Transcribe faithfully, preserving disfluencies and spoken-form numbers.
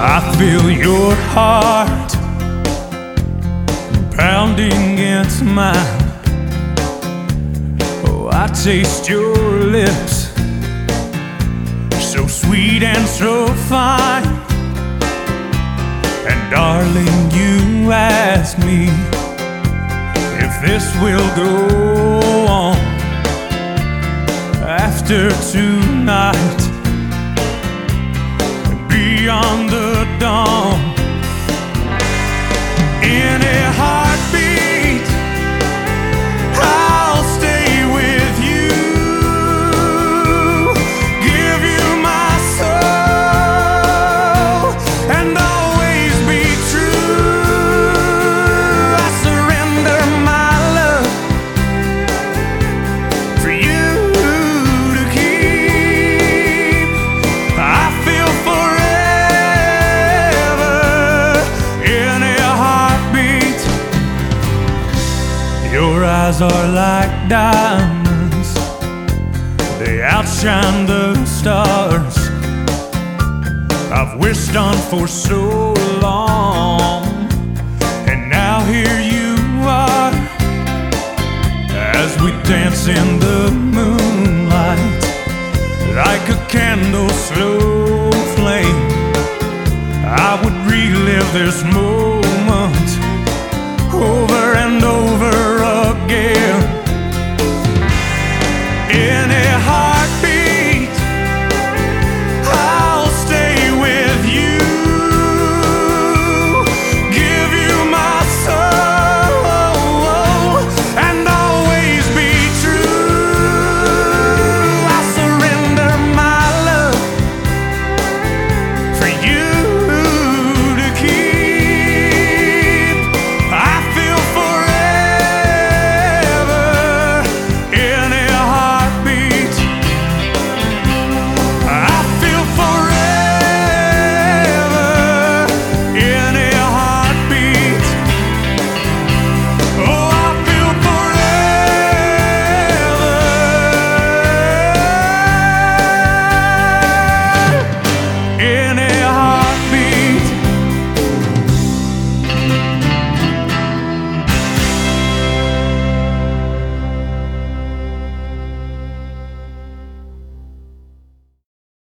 I feel your heart pounding against mine. Oh, I taste your lips, so sweet and so fine. And darling, you ask me if this will go on after tonight, beyond the dawn. In a heartbeat, I'll stay with you, give you my soul, and always be true. I surrender my love for you to keep. I feel forever in a heartbeat. Your eyes are like diamonds, they outshine the stars. I've wished on for so long, and now here you are, as we dance in the moonlight, like a candle slow flame. I would relive this moment